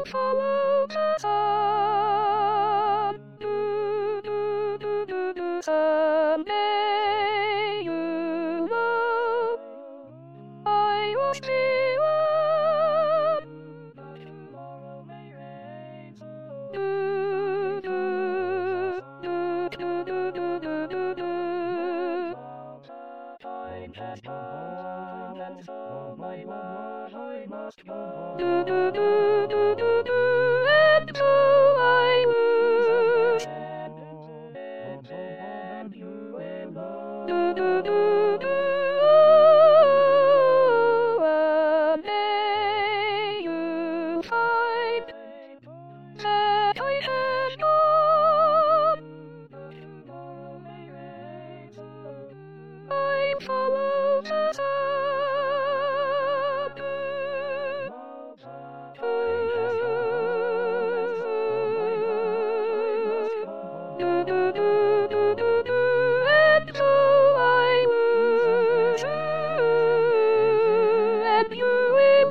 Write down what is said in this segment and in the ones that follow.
follow the sun. Someday you know I was the one. Tomorrow may rain. Time has come, and so my word I must go on. And so I would. And you will one day you'll find that I have gone. Tomorrow may rain. I follow the sun. And so I would, and you will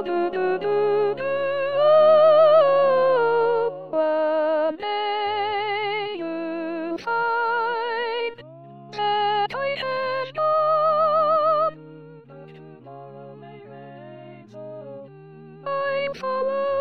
know. One day you'll find that I have gone. Tomorrow may rain, so I'm following.